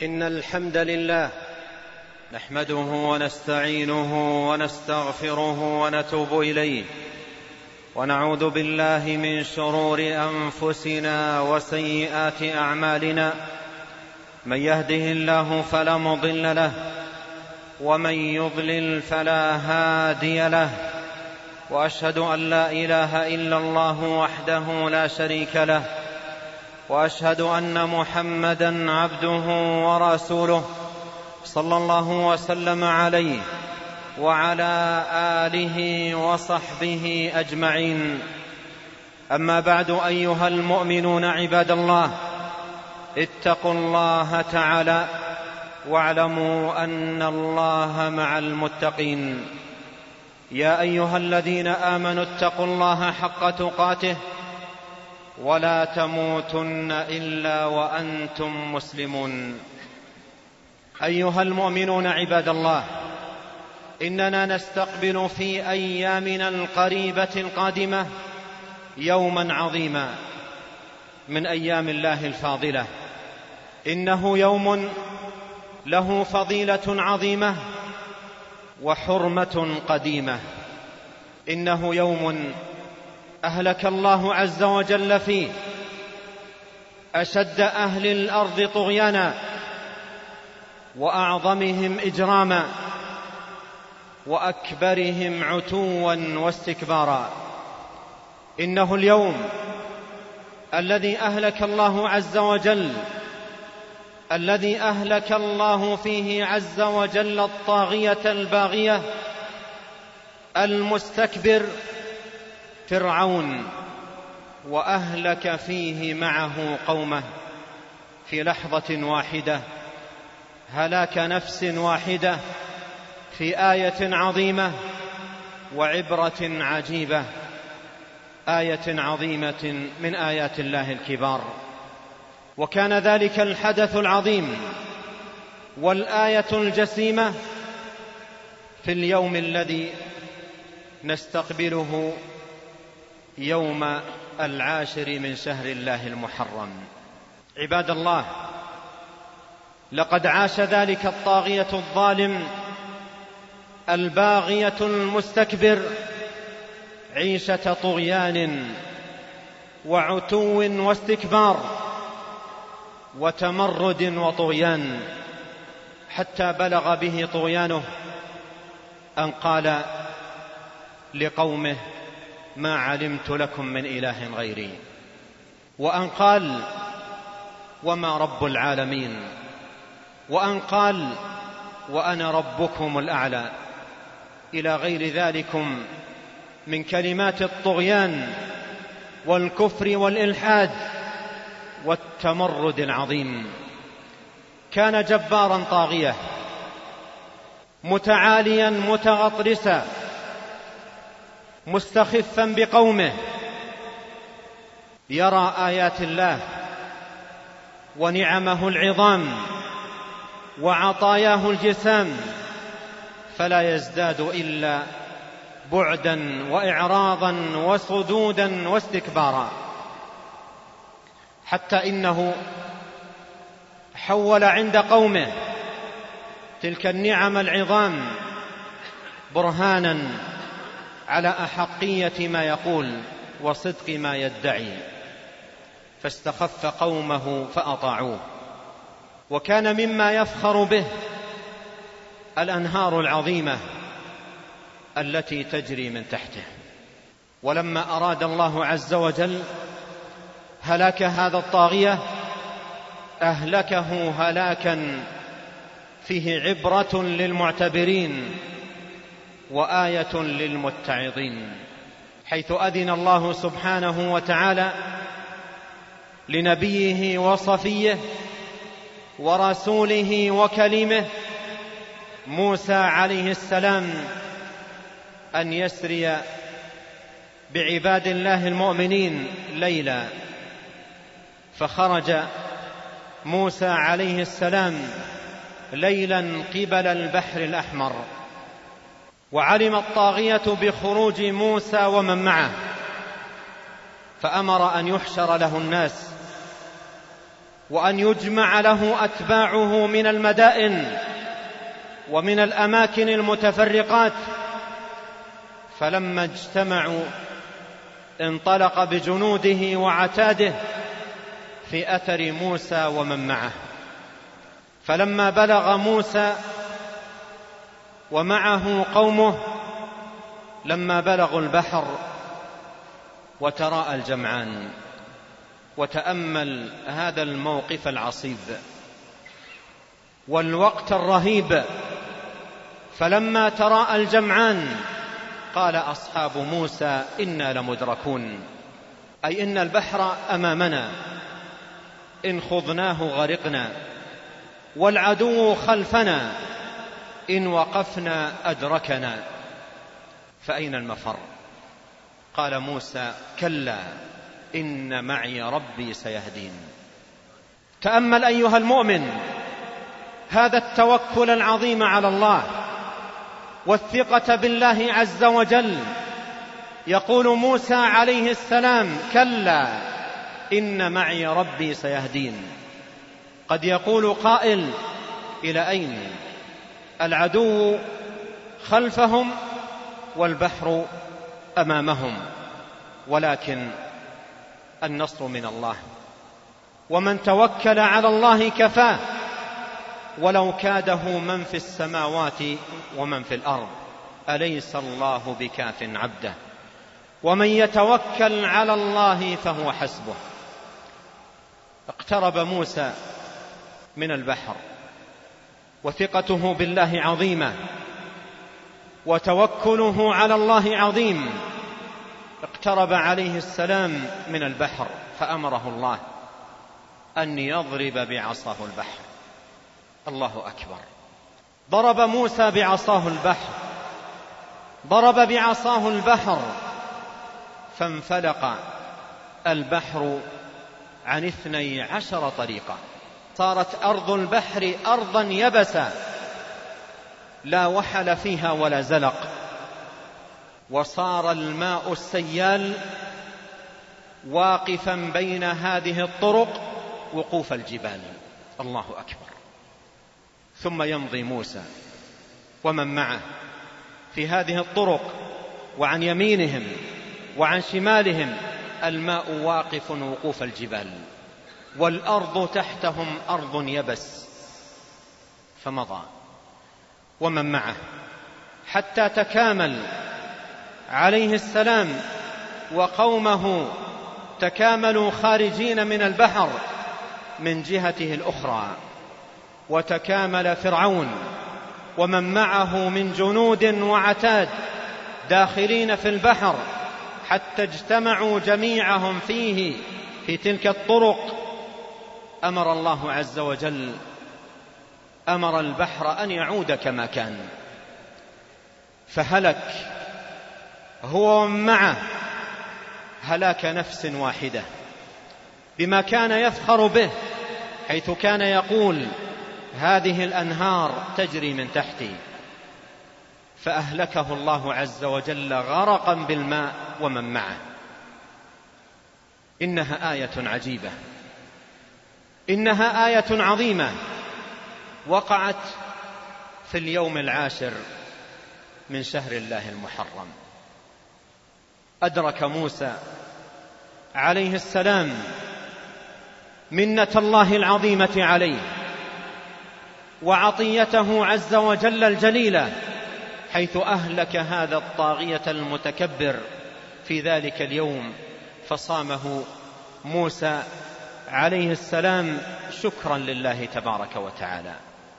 إن الحمد لله نحمده ونستعينه ونستغفره ونتوب إليه، ونعوذ بالله من شرور أنفسنا وسيئات أعمالنا. من يهده الله فلا مضل له، ومن يضلل فلا هادي له، وأشهد أن لا إله إلا الله وحده لا شريك له، وأشهد أن محمدًا عبده ورسوله صلى الله وسلم عليه وعلى آله وصحبه أجمعين. أما بعد، أيها المؤمنون عباد الله، اتقوا الله تعالى واعلموا أن الله مع المتقين. يا أيها الذين آمنوا اتقوا الله حق تقاته ولا تموتن إلا وأنتم مسلمون. أيها المؤمنون عباد الله، إننا نستقبل في أيامنا القريبة القادمة يوما عظيما من أيام الله الفاضلة. إنه يوم له فضيلة عظيمة وحرمة قديمة. إنه يوم أهلك الله عز وجل فيه أشد أهل الأرض طغيانا، وأعظمهم إجراما، وأكبرهم عتوا واستكبارا. إنه اليوم الذي أهلك الله عز وجل، الذي أهلك الله فيه عز وجل الطاغية الباغية المستكبر فرعون، وأهلك فيه معه قومه في لحظة واحدة، هلاك نفس واحدة، في آية عظيمة وعبرة عجيبة، آية عظيمة من آيات الله الكبار. وكان ذلك الحدث العظيم والآية الجسيمة في اليوم الذي نستقبله يوم 10 من شهر الله المحرم. عباد الله، لقد عاش ذلك الطاغية الظالم الباغية المستكبر عيشة طغيان وعتو واستكبار وتمرد وطغيان، حتى بلغ به طغيانه أن قال لقومه: ما علمت لكم من إله غيري، وأن قال: وما رب العالمين، وأن قال: وأنا ربكم الأعلى، إلى غير ذلكم من كلمات الطغيان والكفر والإلحاد والتمرد العظيم. كان جبارا طاغية متعاليا متغطرسا مستخفا بقومه، يرى آيات الله ونعمه العظام وعطاياه الجسام، فلا يزداد إلا بعدا وإعراضا وصدودا واستكبارا، حتى إنه حول عند قومه تلك النعم العظام برهانا على أحقية ما يقول وصدق ما يدعي، فاستخف قومه فأطاعوه. وكان مما يفخر به الأنهار العظيمة التي تجري من تحته. ولما أراد الله عز وجل هلاك هذا الطاغية أهلكه هلاكا فيه عبرة للمعتبرين وآية للمتعظين، حيث أذن الله سبحانه وتعالى لنبيه وصفيه ورسوله وكليمه موسى عليه السلام أن يسري بعباد الله المؤمنين ليلا. فخرج موسى عليه السلام ليلا قبل البحر الأحمر، وعلم الطاغية بخروج موسى ومن معه، فأمر أن يحشر له الناس وأن يجمع له أتباعه من المدائن ومن الأماكن المتفرقات. فلما اجتمعوا انطلق بجنوده وعتاده في أثر موسى ومن معه. فلما بلغ موسى ومعه قومه، لما بلغوا البحر وتراءى الجمعان، وتأمل هذا الموقف العصيب والوقت الرهيب. فلما تراءى الجمعان قال أصحاب موسى إنا لمدركون، أي إن البحر أمامنا إن خضناه غرقنا، والعدو خلفنا إن وقفنا أدركنا، فأين المفر؟ قال موسى كلا إن معي ربي سيهدين. تأمل أيها المؤمن هذا التوكل العظيم على الله والثقة بالله عز وجل. يقول موسى عليه السلام كلا إن معي ربي سيهدين. قد يقول قائل إلى أين؟ العدو خلفهم والبحر أمامهم، ولكن النصر من الله، ومن توكل على الله كفاه، ولو كاده من في السماوات ومن في الأرض، أليس الله بكاف عبده؟ ومن يتوكل على الله فهو حسبه. اقترب موسى من البحر وثقته بالله عظيمة وتوكله على الله عظيم. اقترب عليه السلام من البحر فأمره الله أن يضرب بعصاه البحر. الله أكبر. ضرب موسى بعصاه البحر، ضرب بعصاه البحر فانفلق البحر عن 12 طريقة. صارت أرض البحر أرضا يبسا لا وحل فيها ولا زلق، وصار الماء السيال واقفا بين هذه الطرق وقوف الجبال. الله أكبر. ثم يمضي موسى ومن معه في هذه الطرق، وعن يمينهم وعن شمالهم الماء واقف وقوف الجبال، والأرض تحتهم أرض يبس. فمضى ومن معه حتى تكامل عليه السلام وقومه، تكاملوا خارجين من البحر من جهته الأخرى، وتكامل فرعون ومن معه من جنود وعتاد داخلين في البحر حتى اجتمعوا جميعهم فيه في تلك الطرق. أمر الله عز وجل، أمر البحر أن يعود كما كان، فهلك هو ومن معه هلاك نفس واحدة بما كان يفخر به، حيث كان يقول هذه الأنهار تجري من تحتي، فأهلكه الله عز وجل غرقا بالماء ومن معه. إنها آية عجيبة، إنها آية عظيمة وقعت في اليوم 10 من شهر الله المحرم. أدرك موسى عليه السلام منة الله العظيمة عليه وعطيته عز وجل الجليلة، حيث أهلك هذا الطاغية المتكبر في ذلك اليوم، فصامه موسى عليه السلام شكرا لله تبارك وتعالى.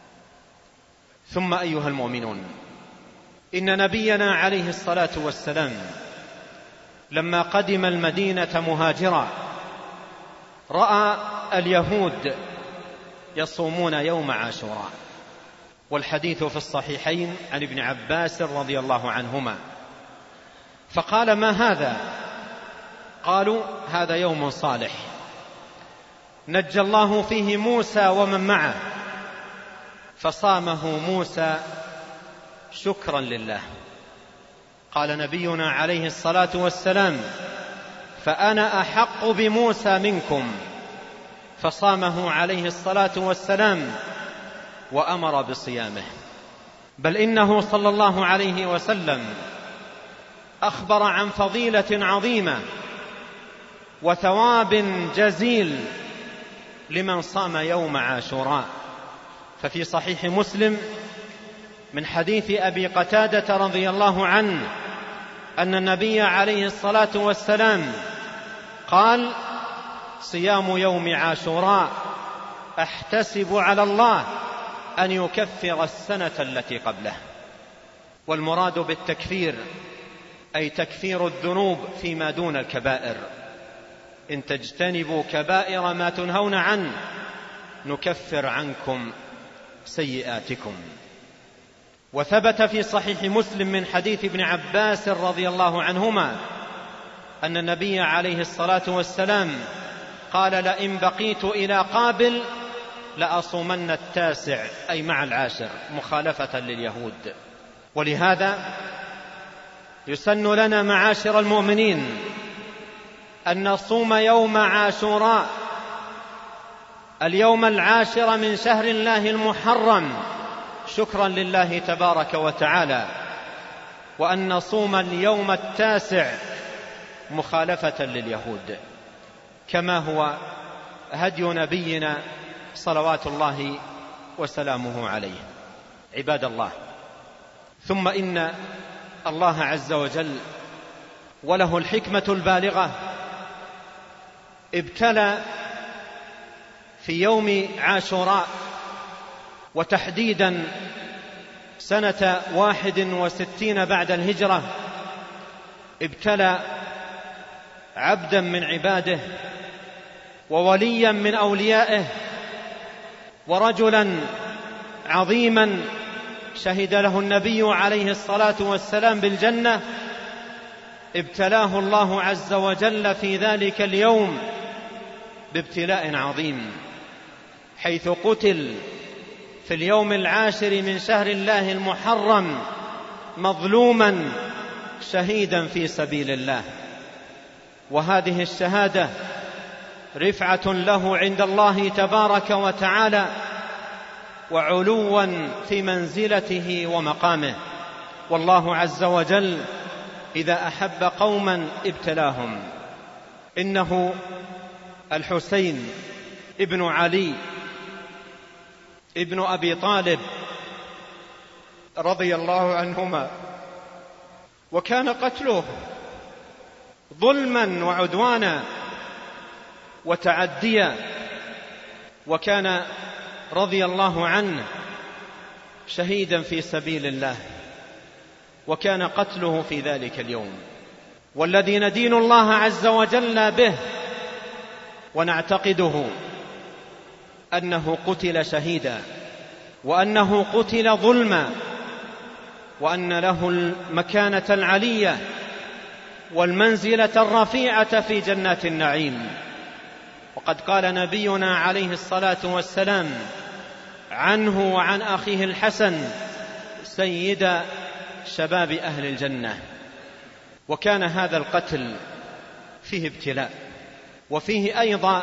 ثم أيها المؤمنون، إن نبينا عليه الصلاة والسلام لما قدم المدينة مهاجرا رأى اليهود يصومون يوم عاشوراء، والحديث في الصحيحين عن ابن عباس رضي الله عنهما، فقال ما هذا؟ قالوا هذا يوم صالح نجى الله فيه موسى ومن معه، فصامه موسى شكرا لله. قال نبينا عليه الصلاة والسلام فأنا أحق بموسى منكم، فصامه عليه الصلاة والسلام وأمر بصيامه. بل إنه صلى الله عليه وسلم أخبر عن فضيلة عظيمة وثواب جزيل لمن صام يوم عاشوراء. ففي صحيح مسلم من حديث أبي قتادة رضي الله عنه أن النبي عليه الصلاة والسلام قال: صيام يوم عاشوراء أحتسب على الله أن يكفر السنة التي قبله. والمراد بالتكفير أي تكفير الذنوب فيما دون الكبائر. إن تجتنبوا كبائر ما تنهون عنه نكفر عنكم سيئاتكم. وثبت في صحيح مسلم من حديث ابن عباس رضي الله عنهما أن النبي عليه الصلاة والسلام قال: لئن بقيت إلى قابل لأصومن التاسع، أي مع العاشر، مخالفة لليهود. ولهذا يسن لنا معاشر المؤمنين أن نصوم يوم عاشوراء اليوم العاشر من شهر الله المحرم شكرا لله تبارك وتعالى، وأن نصوم اليوم التاسع مخالفة لليهود، كما هو هدي نبينا صلوات الله وسلامه عليه. عباد الله، ثم إن الله عز وجل وله الحكمة البالغة ابتلى في يوم عاشوراء وتحديدا سنة 61 بعد الهجرة، ابتلى عبدا من عباده ووليا من أوليائه ورجلا عظيما شهد له النبي عليه الصلاة والسلام بالجنة، ابتلاه الله عز وجل في ذلك اليوم بابتلاء عظيم، حيث قتل في اليوم العاشر من شهر الله المحرم مظلوما شهيدا في سبيل الله. وهذه الشهادة رفعة له عند الله تبارك وتعالى وعلوا في منزلته ومقامه. والله عز وجل إذا أحب قوما ابتلاهم. إنه الحسين ابن علي ابن أبي طالب رضي الله عنهما، وكان قتله ظلما وعدوانا وتعديا، وكان رضي الله عنه شهيدا في سبيل الله، وكان قتله في ذلك اليوم. والذي ندين الله عز وجل به ونعتقده أنه قتل شهيدا، وأنه قتل ظلما، وأن له المكانة العلية والمنزلة الرفيعة في جنات النعيم. وقد قال نبينا عليه الصلاة والسلام عنه وعن أخيه الحسن: سيد شباب أهل الجنة. وكان هذا القتل فيه ابتلاء، وفيه أيضا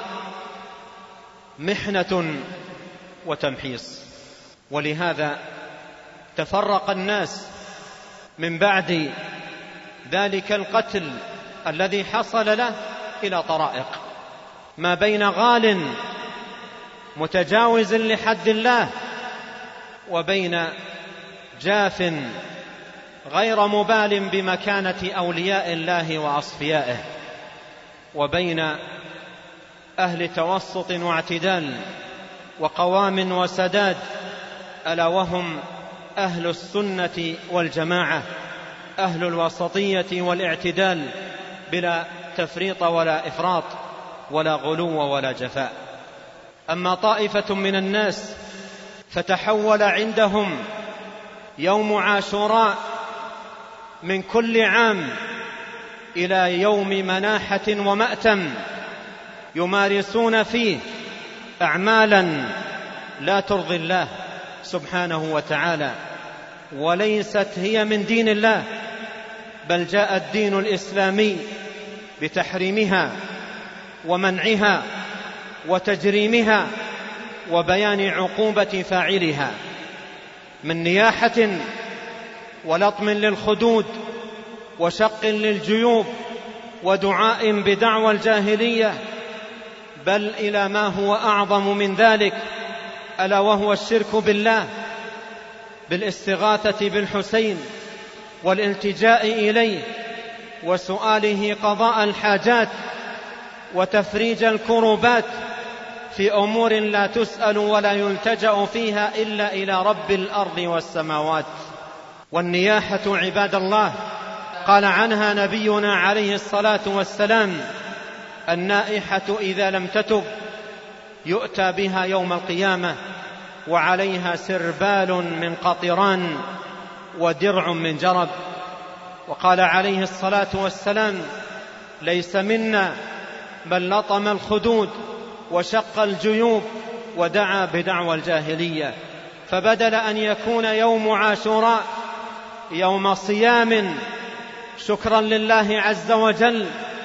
محنة وتمحيص. ولهذا تفرق الناس من بعد ذلك القتل الذي حصل له إلى طرائق، ما بين غال متجاوز لحد الله، وبين جاف غير مبال بمكانة أولياء الله وأصفيائه، وبين أهل توسط واعتدال وقوام وسداد، ألا وهم أهل السنة والجماعة، أهل الوسطية والاعتدال بلا تفريط ولا إفراط ولا غلو ولا جفاء. أما طائفة من الناس فتحول عندهم يوم عاشوراء من كل عام إلى يوم مناحة ومأتم يمارسون فيه أعمالا لا ترضي الله سبحانه وتعالى، وليست هي من دين الله، بل جاء الدين الإسلامي بتحريمها ومنعها وتجريمها وبيان عقوبة فاعلها من نياحة ولطم للخدود وشق للجيوب ودعاء بدعوى الجاهلية، بل إلى ما هو أعظم من ذلك، ألا وهو الشرك بالله بالاستغاثة بالحسين والالتجاء إليه وسؤاله قضاء الحاجات وتفريج الكربات في أمور لا تسأل ولا يلتجأ فيها إلا إلى رب الأرض والسماوات. والنياحة عباد الله قال عنها نبينا عليه الصلاة والسلام: النائحة إذا لم تتب يؤتى بها يوم القيامة وعليها سربال من قطران ودرع من جرب. وقال عليه الصلاة والسلام: ليس منا من لطم الخدود وشق الجيوب ودعا بدعوى الجاهلية. فبدل أن يكون يوم عاشوراء يوم صيام شكرا لله عز وجل،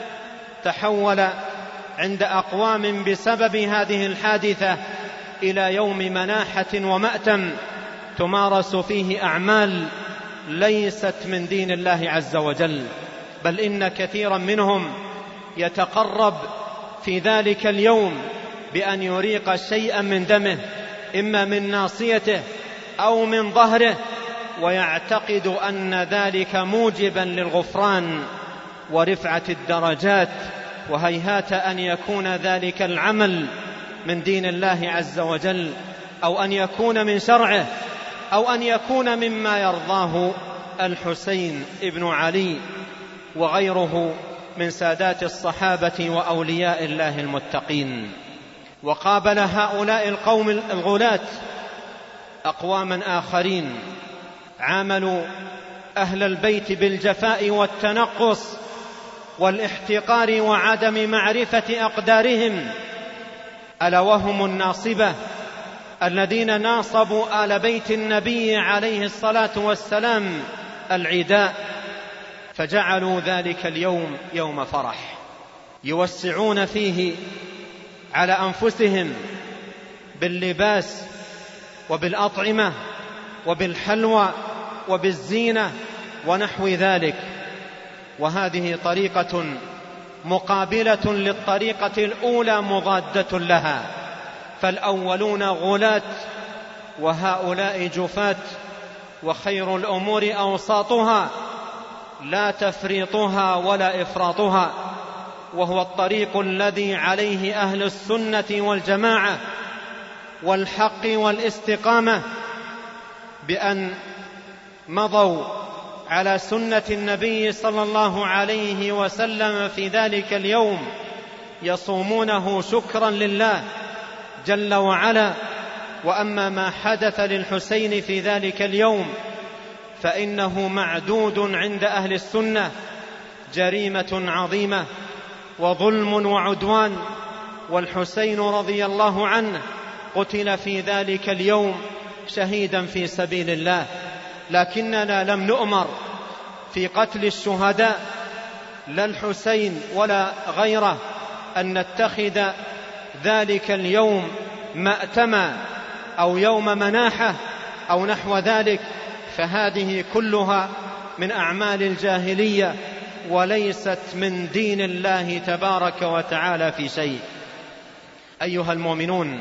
تحول عند أقوام بسبب هذه الحادثة إلى يوم مناحة ومأتم تمارس فيه أعمال ليست من دين الله عز وجل، بل إن كثيرا منهم يتقرب في ذلك اليوم بأن يريق شيئا من دمه، إما من ناصيته أو من ظهره، ويعتقد أن ذلك موجبا للغفران ورفعة الدرجات، وهيهات أن يكون ذلك العمل من دين الله عز وجل، أو أن يكون من شرعه، أو أن يكون مما يرضاه الحسين ابن علي وغيره من سادات الصحابة وأولياء الله المتقين. وقابل هؤلاء القوم الغلاة أقواما آخرين عاملوا أهل البيت بالجفاء والتنقص والاحتقار وعدم معرفة أقدارهم، ألا وهم الناصبة الذين ناصبوا آل بيت النبي عليه الصلاة والسلام العداء، فجعلوا ذلك اليوم يوم فرح يوسعون فيه على أنفسهم باللباس وبالأطعمة وبالحلوى وبالزينة ونحو ذلك. وهذه طريقة مقابلة للطريقة الأولى مضادة لها، فالأولون غلاة وهؤلاء جفاة، وخير الأمور أوساطها لا تفريطها ولا إفراطها، وهو الطريق الذي عليه أهل السنة والجماعة والحق والاستقامة، بأن مضوا على سنة النبي صلى الله عليه وسلم في ذلك اليوم، يصومونه شكرا لله جل وعلا. وأما ما حدث للحسين في ذلك اليوم فإنه معدود عند أهل السنة جريمة عظيمة وظلم وعدوان، والحسين رضي الله عنه قتل في ذلك اليوم شهيدا في سبيل الله، لكننا لم نؤمر في قتل الشهداء لا الحسين ولا غيره أن نتخذ ذلك اليوم مأتما أو يوم مناحة أو نحو ذلك، فهذه كلها من أعمال الجاهلية وليست من دين الله تبارك وتعالى في شيء. أيها المؤمنون،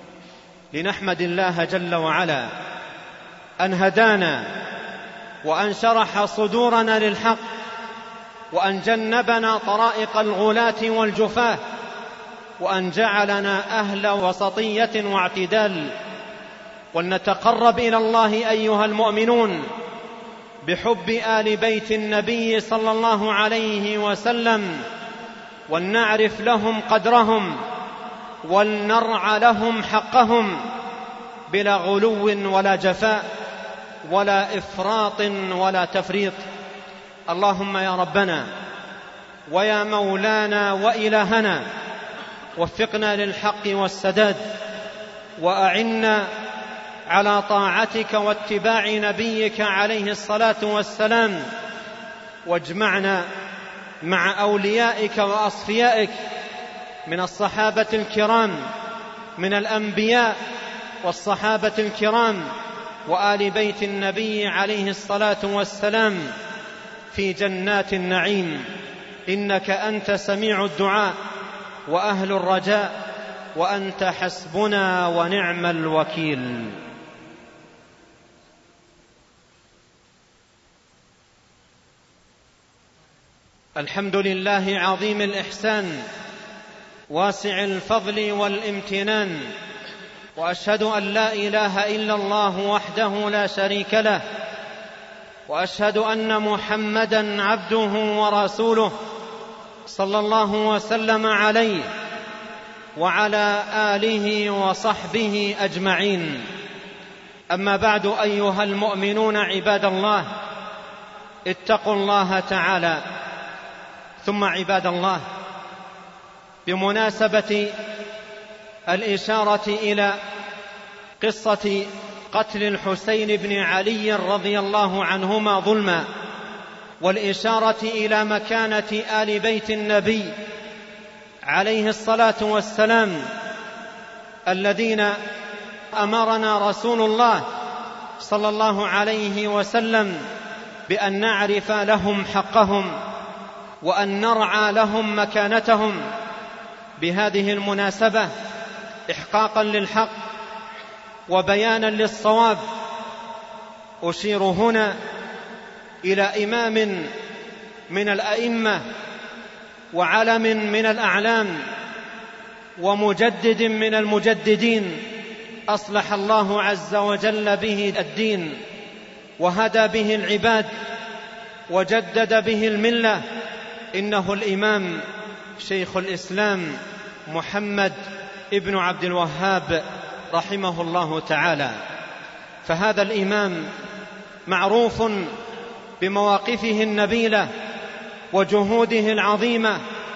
لنحمد الله جل وعلا أن هدانا وأن شرح صدورنا للحق وأن جنبنا طرائق الغلاة والجفاة وأن جعلنا أهل وسطية واعتدال. ولنتقرب إلى الله أيها المؤمنون بحب آل بيت النبي صلى الله عليه وسلم، ولنعرف لهم قدرهم ولنرعى لهم حقهم بلا غلو ولا جفاء ولا إفراط ولا تفريط. اللهم يا ربنا ويا مولانا وإلهنا، وفقنا للحق والسداد، وأعنا على طاعتك واتباع نبيك عليه الصلاة والسلام، واجمعنا مع أوليائك وأصفيائك من الصحابة الكرام، من الأنبياء والصحابة الكرام وآل بيت النبي عليه الصلاة والسلام في جنات النعيم، إنك أنت سميع الدعاء وأهل الرجاء، وأنت حسبنا ونعم الوكيل. الحمد لله عظيم الإحسان واسع الفضل والامتنان، وأشهد أن لا إله إلا الله وحده لا شريك له، وأشهد أن محمدًا عبده ورسوله صلى الله وسلم عليه وعلى آله وصحبه أجمعين. أما بعد، أيها المؤمنون عباد الله، اتقوا الله تعالى. ثم عباد الله، بمناسبة الإشارة إلى قصة قتل الحسين بن علي رضي الله عنهما ظلما، والإشارة إلى مكانة آل بيت النبي عليه الصلاة والسلام الذين أمرنا رسول الله صلى الله عليه وسلم بأن نعرف لهم حقهم وأن نرعى لهم مكانتهم. بهذه المناسبة إحقاقا للحق وبيانا للصواب، أشير هنا إلى إمام من الأئمة وعلم من الأعلام ومجدد من المجددين، أصلح الله عز وجل به الدين وهدى به العباد وجدد به الملة. إنه الإمام شيخ الإسلام محمد ابن عبد الوهاب رحمه الله تعالى. فهذا الإمام معروف بمواقفه النبيلة وجهوده العظيمة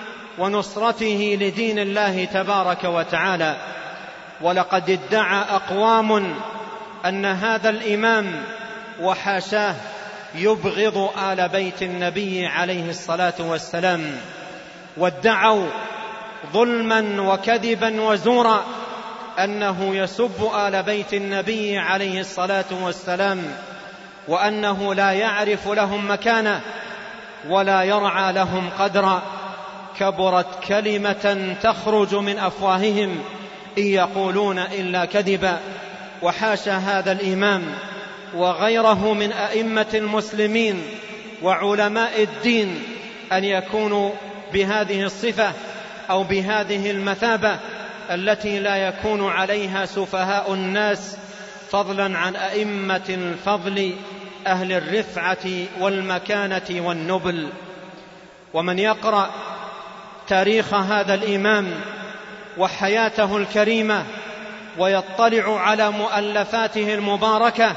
ونصرته لدين الله تبارك وتعالى. ولقد ادعى أقوام أن هذا الإمام وحاشاه يبغض آل بيت النبي عليه الصلاة والسلام، وادعوا ظلما وكذبا وزورا أنه يسب آل بيت النبي عليه الصلاة والسلام، وأنه لا يعرف لهم مكانة ولا يرعى لهم قدرا. كبرت كلمة تخرج من أفواههم إن يقولون إلا كذبا. وحاشا هذا الإمام وغيره من أئمة المسلمين وعلماء الدين أن يكونوا بهذه الصفة أو بهذه المثابة التي لا يكون عليها سفهاء الناس، فضلا عن أئمة الفضل أهل الرفعة والمكانة والنبل. ومن يقرأ تاريخ هذا الإمام وحياته الكريمة ويطلع على مؤلفاته المباركة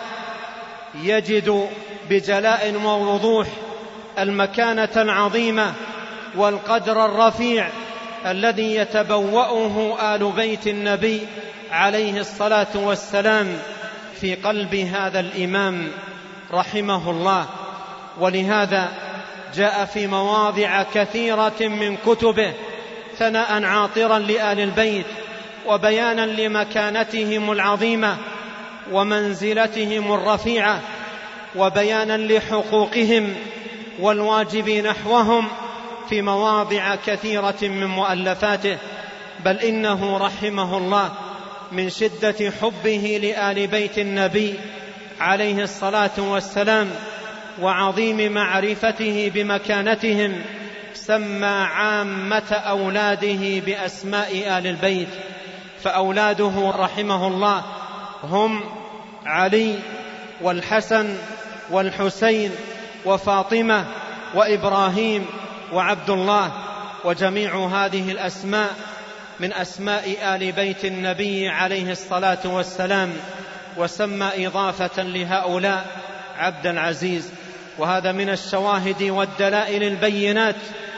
يجد بجلاء ووضوح المكانة العظيمة والقدر الرفيع الذي يتبوأه آل بيت النبي عليه الصلاة والسلام في قلب هذا الإمام رحمه الله. ولهذا جاء في مواضع كثيرة من كتبه ثناء عاطرا لآل البيت وبيانا لمكانتهم العظيمة ومنزلتهم الرفيعة وبيانا لحقوقهم والواجب نحوهم في مواضع كثيرة من مؤلفاته. بل إنه رحمه الله من شدة حبه لآل بيت النبي عليه الصلاة والسلام وعظيم معرفته بمكانتهم سمى عامة أولاده بأسماء آل البيت. فأولاده رحمه الله هم علي والحسن والحسين وفاطمة وإبراهيم وعبد الله. وجميع هذه الأسماء من أسماء آل بيت النبي عليه الصلاة والسلام، وسمى إضافة لهؤلاء عبد العزيز. وهذا من الشواهد والدلائل البينات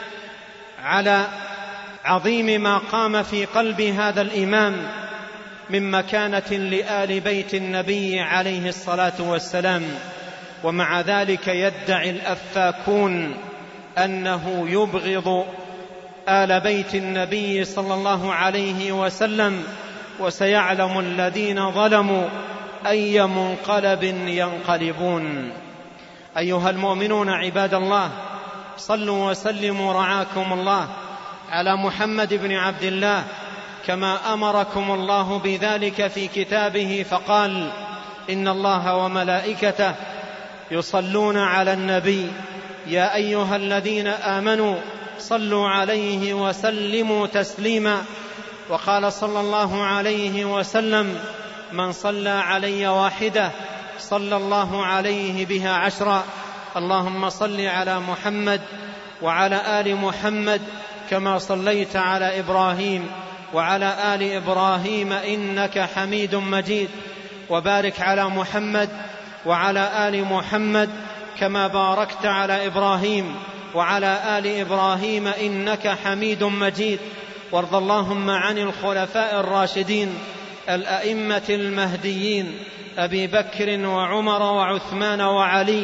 على عظيم ما قام في قلب هذا الإمام من مكانة لآل بيت النبي عليه الصلاة والسلام. ومع ذلك يدعي الأفاكون أنه يبغض آل بيت النبي صلى الله عليه وسلم، وسيعلم الذين ظلموا أي منقلب ينقلبون. أيها المؤمنون عباد الله، صلوا وسلموا رعاكم الله على محمد بن عبد الله كما أمركم الله بذلك في كتابه، فقال: إن الله وملائكته يصلون على النبي يا أيها الذين آمنوا صلوا عليه وسلموا تسليما. وقال صلى الله عليه وسلم: من صلى علي واحدة صلى الله عليه بها 10. اللهم صل على محمد وعلى آل محمد كما صليت على إبراهيم وعلى آل إبراهيم إنك حميد مجيد، وبارك على محمد وعلى آل محمد كما باركت على إبراهيم وعلى آل إبراهيم إنك حميد مجيد. وارض اللهم عن الخلفاء الراشدين الأئمة المهديين أبي بكر وعمر وعثمان وعلي.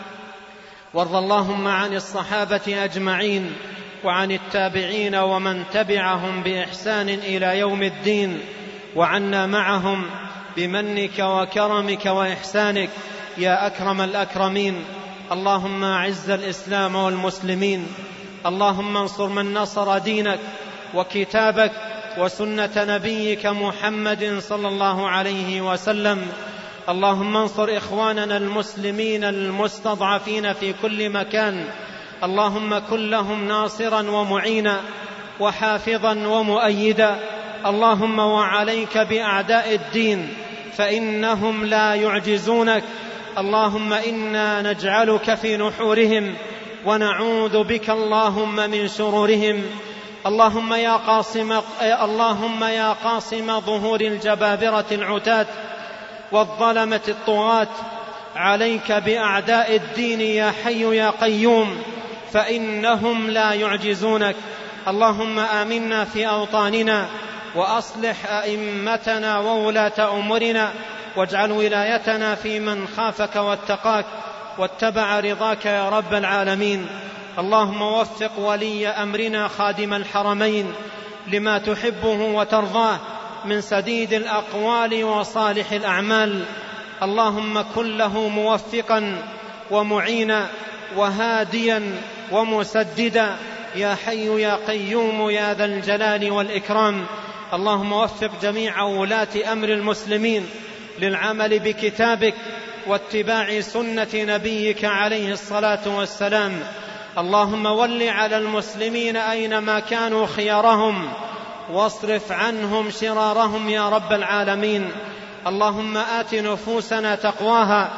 وارض اللهم عن الصحابة أجمعين وعن التابعين ومن تبعهم بإحسان إلى يوم الدين، وعنا معهم بمنك وكرمك وإحسانك يا أكرم الأكرمين. اللهم أعز الإسلام والمسلمين، اللهم انصر من نصر دينك وكتابك وسنة نبيك محمد صلى الله عليه وسلم. اللهم انصر إخواننا المسلمين المستضعفين في كل مكان، اللهم كن لهم ناصرا ومعينا وحافظا ومؤيدا. اللهم وعليك بأعداء الدين فإنهم لا يعجزونك. اللهم إنا نجعلك في نحورهم ونعوذ بك اللهم من شرورهم. اللهم يا قاصم ظهور الجبابرة العتاة والظلمة الطغاة، عليك بأعداء الدين يا حي يا قيوم فإنهم لا يعجزونك. اللهم آمنا في أوطاننا وأصلح أئمتنا وولاة أمورنا، واجعل ولايتنا في من خافك واتقاك واتبع رضاك يا رب العالمين. اللهم وفق ولي أمرنا خادم الحرمين لما تحبه وترضاه من سديد الأقوال وصالح الأعمال. اللهم كن له موفقا ومعينا وهاديا ومسددا يا حي يا قيوم يا ذا الجلال والإكرام. اللهم وفق جميع ولاة أمر المسلمين للعمل بكتابك واتباع سنة نبيك عليه الصلاة والسلام. اللهم ول على المسلمين أينما كانوا خيارهم واصرف عنهم شرارهم يا رب العالمين. اللهم آت نفوسنا تقواها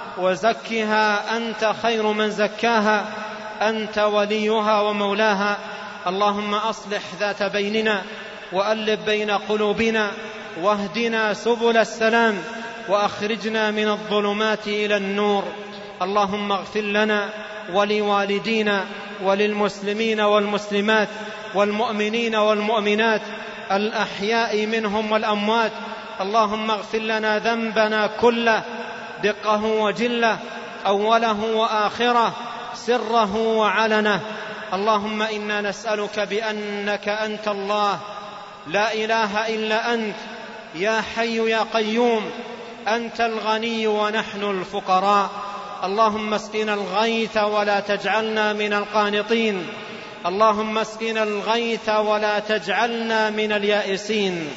وزكها أنت خير من زكاها، أنت وليها ومولاها. اللهم أصلح ذات بيننا وألف بين قلوبنا واهدنا سبل السلام وأخرجنا من الظلمات إلى النور. اللهم اغفر لنا ولوالدينا وللمسلمين والمسلمات والمؤمنين والمؤمنات الأحياء منهم والأموات. اللهم اغفر لنا ذنبنا كله دقه وجله، أوله وآخره، سره وعلنه. اللهم إنا نسألك بأنك أنت الله لا إله إلا أنت يا حي يا قيوم، أنت الغني ونحن الفقراء. اللهم اسقنا الغيث ولا تجعلنا من القانطين، اللهم اسقنا الغيث ولا تجعلنا من اليائسين.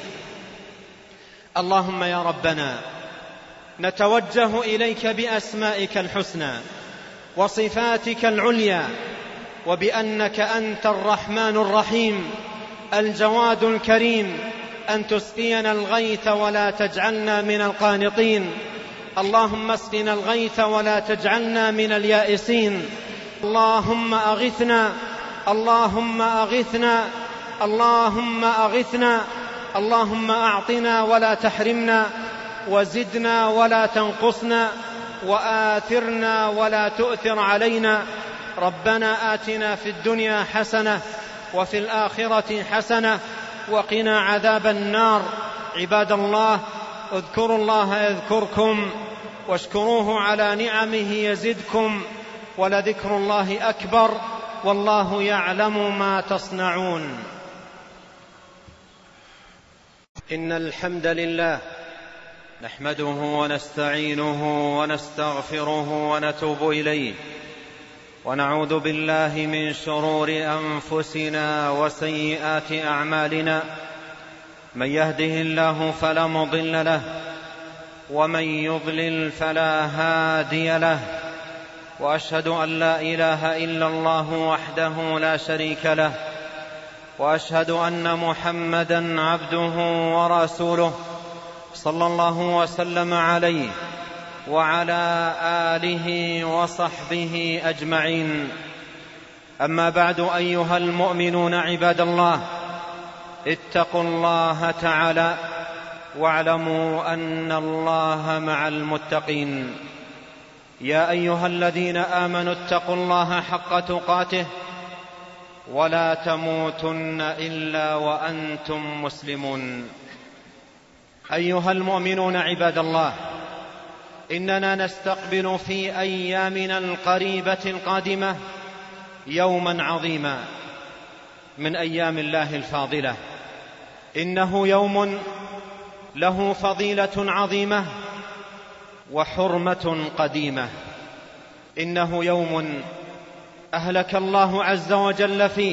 اللهم يا ربنا نتوجه إليك بأسمائك الحسنى وصفاتك العليا، وبأنك أنت الرحمن الرحيم الجواد الكريم، أن تسقينا الغيث ولا تجعلنا من القانطين. اللهم اسقنا الغيث ولا تجعلنا من اليائسين. اللهم أغثنا، اللهم أغثنا، اللهم أغثنا. اللهم أعطنا ولا تحرمنا، وزدنا ولا تنقصنا، وآثرنا ولا تؤثر علينا. ربنا آتنا في الدنيا حسنة وفي الآخرة حسنة وقنا عذاب النار. عباد الله، اذكروا الله يذكركم واشكروه على نعمه يزدكم، ولذكر الله أكبر والله يعلم ما تصنعون. إن الحمد لله نحمده ونستعينه ونستغفره ونتوب إليه، ونعوذ بالله من شرور أنفسنا وسيئات أعمالنا. من يهده الله فلا مضل له، ومن يضلل فلا هادي له، وأشهد أن لا إله إلا الله وحده لا شريك له، وأشهد أن محمدًا عبده ورسوله صلى الله وسلم عليه وعلى آله وصحبه أجمعين. أما بعد، أيها المؤمنون عباد الله، اتقوا الله تعالى واعلموا أن الله مع المتقين. يا أيها الذين آمنوا اتقوا الله حق تقاته ولا تموتن إلا وأنتم مسلمون. أيها المؤمنون عباد الله، إننا نستقبل في أيامنا القريبة القادمة يوما عظيما من أيام الله الفاضلة. إنه يوم له فضيلة عظيمة وحرمة قديمة. إنه يوم أهلك الله عز وجل فيه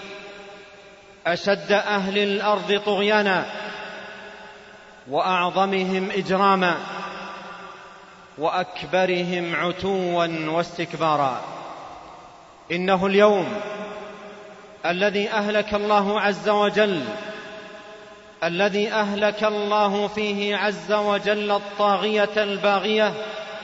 أشد أهل الأرض طغيانا، وأعظمهم إجراما، وأكبرهم عتوا واستكبارا. إنه اليوم الذي أهلك الله عز وجل، الذي أهلك الله فيه عز وجل الطاغية الباغية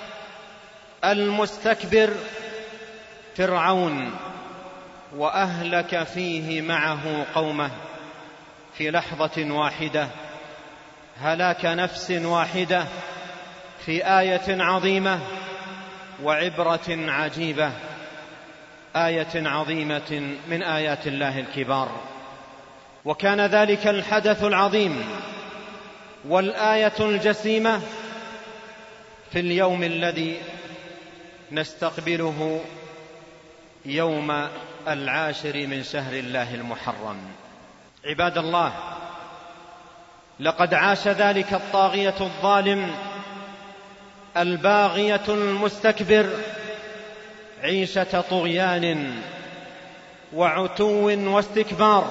المستكبر فرعون، وأهلك فيه معه قومه في لحظة واحدة، هلاك نفس واحدة، في آية عظيمة وعبرة عجيبة، آية عظيمة من آيات الله الكبار. وكان ذلك الحدث العظيم والآية الجسيمة في اليوم الذي نستقبله يوم 10 من شهر الله المحرم. عباد الله، لقد عاش ذلك الطاغية الظالم الباغية المستكبر عيشة طغيان وعتو واستكبار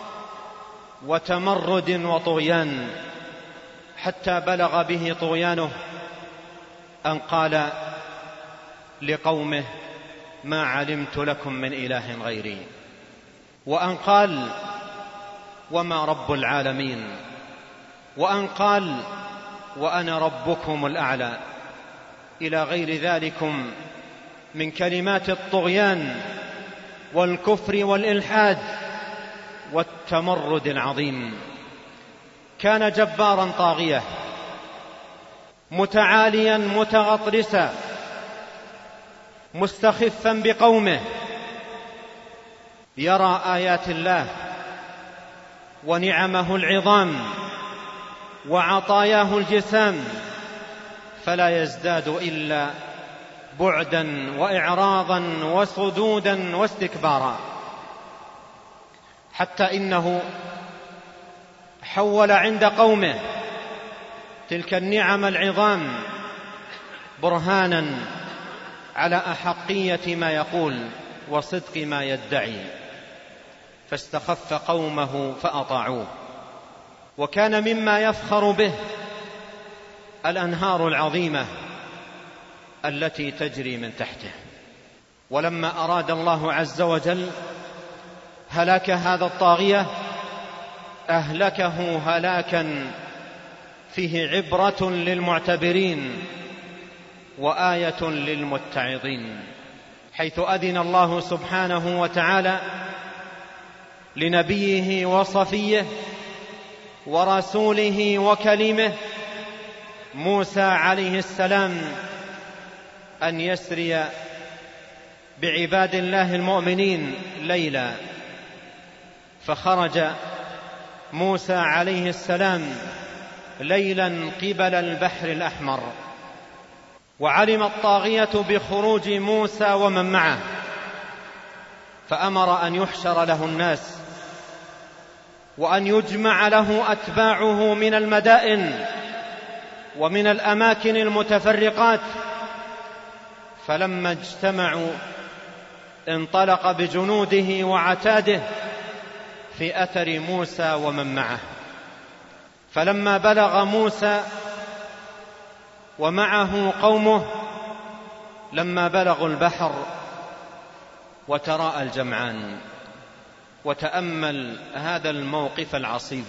وتمرد وطغيان، حتى بلغ به طغيانه أن قال لقومه: ما علمت لكم من إله غيري، وأن قال: وما رب العالمين، وأن قال: وأنا ربكم الأعلى، إلى غير ذلكم من كلمات الطغيان والكفر والإلحاد والتمرد العظيم. كان جبارا طاغية متعاليا متغطرسا مستخفا بقومه، يرى آيات الله ونعمه العظام وعطاياه الجسام، فلا يزداد إلا بعدا وإعراضا وصدودا واستكبارا، حتى إنه حول عند قومه تلك النعم العظام برهانا على أحقية ما يقول وصدق ما يدعي، فاستخف قومه فأطاعوه. وكان مما يفخر به الأنهار العظيمة التي تجري من تحته. ولما أراد الله عز وجل هلاك هذا الطاغية أهلكه هلاكا فيه عبرة للمعتبرين وآية للمتعظين، حيث أذن الله سبحانه وتعالى لنبيه وصفيه ورسوله وكليمه موسى عليه السلام أن يسري بعباد الله المؤمنين ليلا. فخرج موسى عليه السلام ليلا قبل البحر الأحمر، وعلم الطاغية بخروج موسى ومن معه، فأمر أن يحشر له الناس وأن يجمع له أتباعه من المدائن ومن الأماكن المتفرقات. فلما اجتمعوا انطلق بجنوده وعتاده في أثر موسى ومن معه. فلما بلغ موسى ومعه قومه، لما بلغوا البحر وتراءى الجمعان، وتأمل هذا الموقف العصيب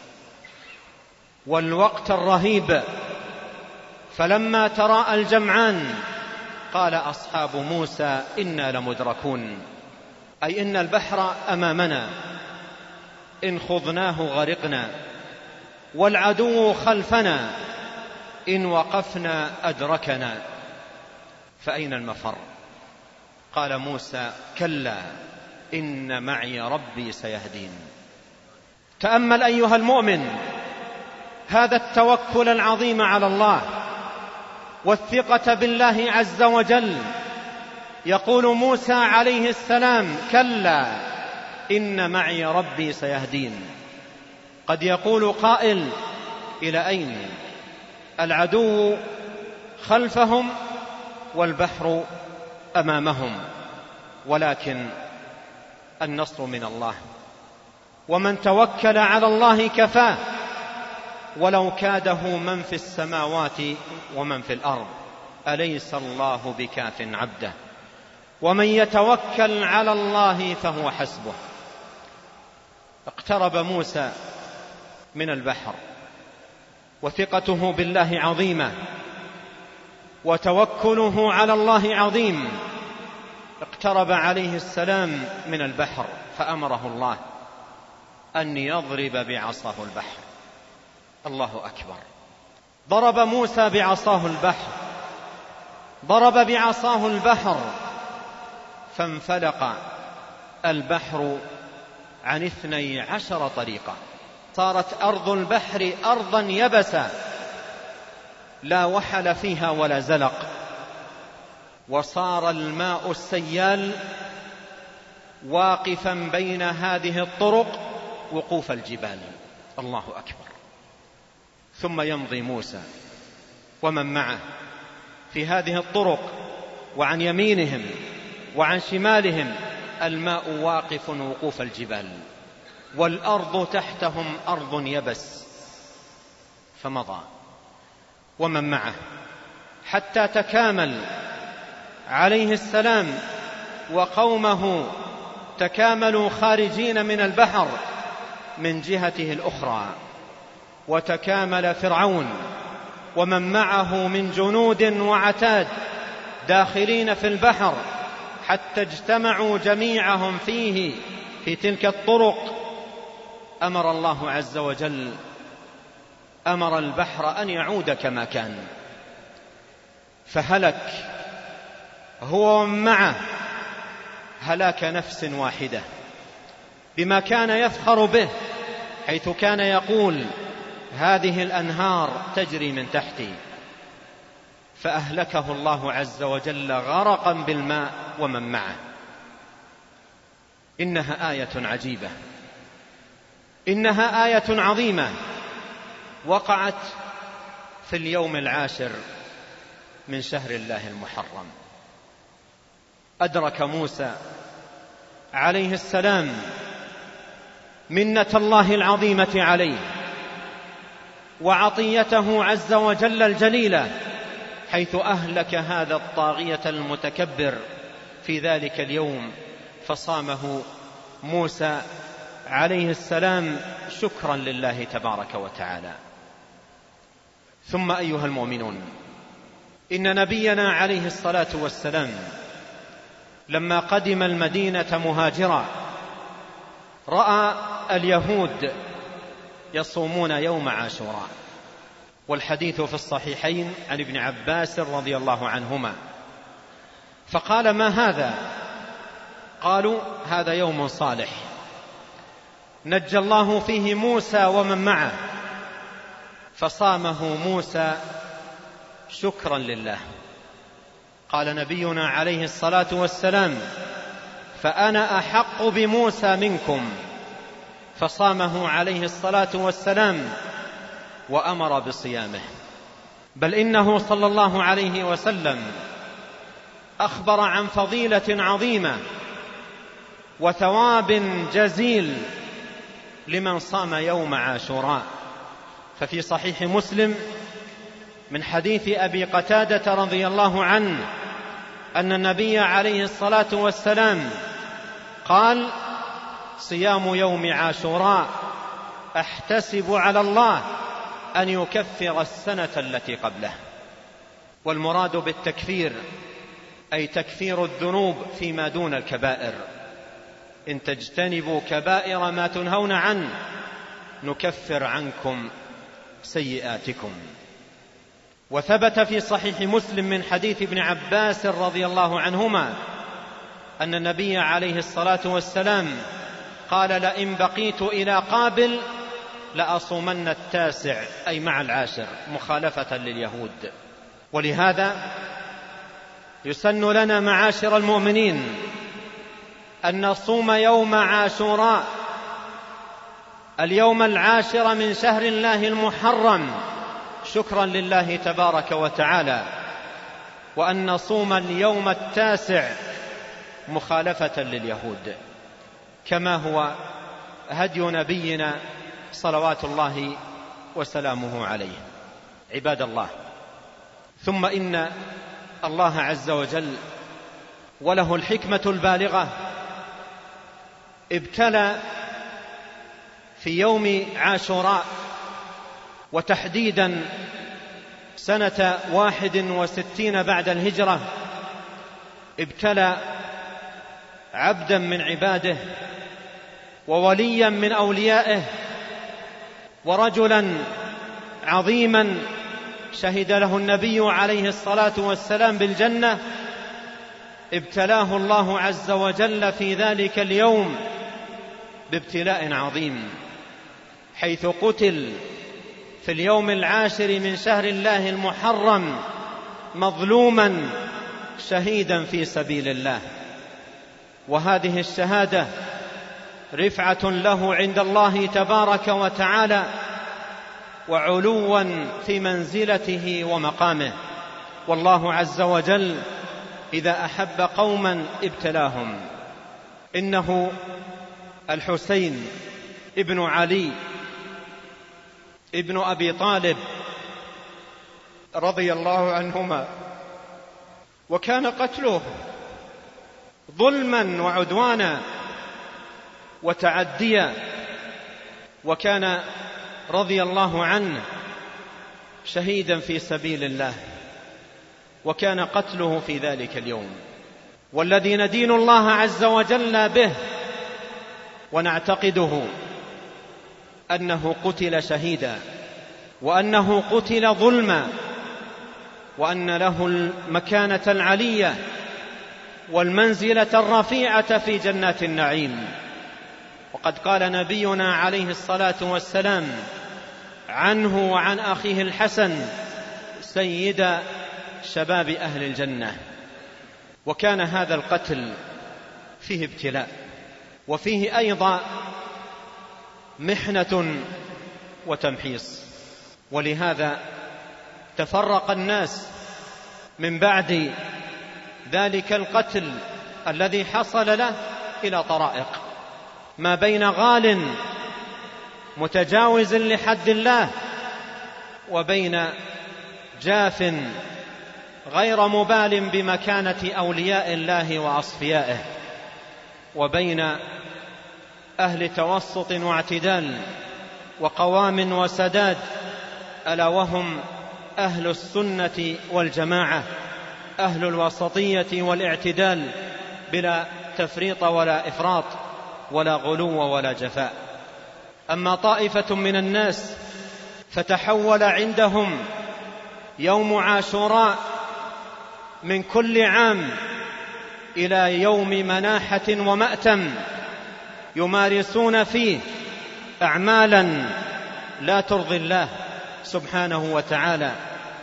والوقت الرهيب. فلما تراءى الجمعان قال أصحاب موسى إنا لمدركون، أي إن البحر أمامنا إن خضناه غرقنا، والعدو خلفنا إن وقفنا أدركنا، فأين المفر؟ قال موسى كلا إن معي ربي سيهدين. تأمل أيها المؤمن هذا التوكل العظيم على الله والثقة بالله عز وجل. يقول موسى عليه السلام كلا إن معي ربي سيهدين. قد يقول قائل إلى أين؟ العدو خلفهم والبحر أمامهم، ولكن النصر من الله، ومن توكل على الله كفاه، ولو كاده من في السماوات ومن في الأرض، أليس الله بكاف عبده؟ ومن يتوكل على الله فهو حسبه. اقترب موسى من البحر وثقته بالله عظيمة وتوكله على الله عظيم. اقترب عليه السلام من البحر فأمره الله أن يضرب بعصاه البحر. الله أكبر. ضرب موسى بعصاه البحر، ضرب بعصاه البحر فانفلق البحر عن 12 طريقة. صارت أرض البحر أرضا يبسا لا وحل فيها ولا زلق، وصار الماء السيال واقفا بين هذه الطرق وقوف الجبال. الله أكبر. ثم يمضي موسى ومن معه في هذه الطرق، وعن يمينهم وعن شمالهم الماء واقف وقوف الجبال، والأرض تحتهم أرض يبس. فمضى ومن معه حتى تكامل عليه السلام وقومه، تكاملوا خارجين من البحر من جهته الأخرى، وتكامل فرعون ومن معه من جنود وعتاد داخلين في البحر حتى اجتمعوا جميعهم فيه في تلك الطرق. أمر الله عز وجل، أمر البحر أن يعود كما كان، فهلك هو ومن معه هلاك نفس واحدة بما كان يفخر به، حيث كان يقول هذه الأنهار تجري من تحتي، فأهلكه الله عز وجل غرقا بالماء ومن معه. إنها آية عجيبة، إنها آية عظيمة وقعت في اليوم 10 من شهر الله المحرم. أدرك موسى عليه السلام منة الله العظيمة عليه وعطيته عز وجل الجليلة، حيث أهلك هذا الطاغية المتكبر في ذلك اليوم، فصامه موسى عليه السلام شكرا لله تبارك وتعالى. ثم أيها المؤمنون، إن نبينا عليه الصلاة والسلام لما قدم المدينة مهاجرا رأى اليهود يصومون يوم عاشوراء، والحديث في الصحيحين عن ابن عباس رضي الله عنهما، فقال ما هذا؟ قالوا هذا يوم صالح نجى الله فيه موسى ومن معه، فصامه موسى شكرا لله. قال نبينا عليه الصلاة والسلام فأنا أحق بموسى منكم، فصامه عليه الصلاة والسلام وأمر بصيامه. بل إنه صلى الله عليه وسلم أخبر عن فضيلة عظيمة وثواب جزيل لمن صام يوم عاشوراء. ففي صحيح مسلم من حديث أبي قتادة رضي الله عنه أن النبي عليه الصلاة والسلام قال: صيام يوم عاشوراء أحتسب على الله أن يكفر السنة التي قبله. والمراد بالتكفير أي تكفير الذنوب فيما دون الكبائر. إن تجتنبوا كبائر ما تنهون عنه نكفر عنكم سيئاتكم. وثبت في صحيح مسلم من حديث ابن عباس رضي الله عنهما أن النبي عليه الصلاة والسلام قال: لئن بقيت إلى قابل لأصومن التاسع، أي مع العاشر، مخالفة لليهود. ولهذا يسن لنا معاشر المؤمنين أن نصوم يوم عاشوراء، اليوم العاشر من شهر الله المحرم، شكرا لله تبارك وتعالى، وأن نصوم اليوم التاسع مخالفة لليهود، كما هو هدي نبينا صلوات الله وسلامه عليه. عباد الله، ثم إن الله عز وجل وله الحكمة البالغة ابتلى في يوم عاشوراء، وتحديدا سنة 61 بعد الهجرة، ابتلى عبدا من عباده ووليا من أوليائه ورجلا عظيما شهد له النبي عليه الصلاة والسلام بالجنة، ابتلاه الله عز وجل في ذلك اليوم بابتلاء عظيم، حيث قتل في اليوم العاشر من شهر الله المحرم مظلوما شهيدا في سبيل الله. وهذه الشهادة رفعة له عند الله تبارك وتعالى وعلوا في منزلته ومقامه. والله عز وجل إذا أحب قوما ابتلاهم. إنه الحسين ابن علي ابن أبي طالب رضي الله عنهما، وكان قتله ظلما وعدوانا وتعديا، وكان رضي الله عنه شهيدا في سبيل الله، وكان قتله في ذلك اليوم. والذي ندين الله عز وجل به ونعتقده أنه قتل شهيدا، وأنه قتل ظلما، وأن له المكانة العلية والمنزلة الرفيعة في جنات النعيم. وقد قال نبينا عليه الصلاة والسلام عنه وعن أخيه الحسن: سيد شباب أهل الجنة. وكان هذا القتل فيه ابتلاء، وفيه أيضا محنة وتمحيص. ولهذا تفرق الناس من بعد ذلك القتل الذي حصل له إلى طرائق، ما بين غال متجاوز لحد الله، وبين جاف غير مبال بمكانة أولياء الله وأصفيائه، وبين أهل توسط واعتدال وقوام وسداد، ألا وهم أهل السنة والجماعة، أهل الوسطية والاعتدال، بلا تفريط ولا إفراط ولا غلو ولا جفاء. أما طائفة من الناس فتحول عندهم يوم عاشوراء من كل عام إلى يوم مناحة ومأتم يمارسون فيه أعمالا لا ترضي الله سبحانه وتعالى،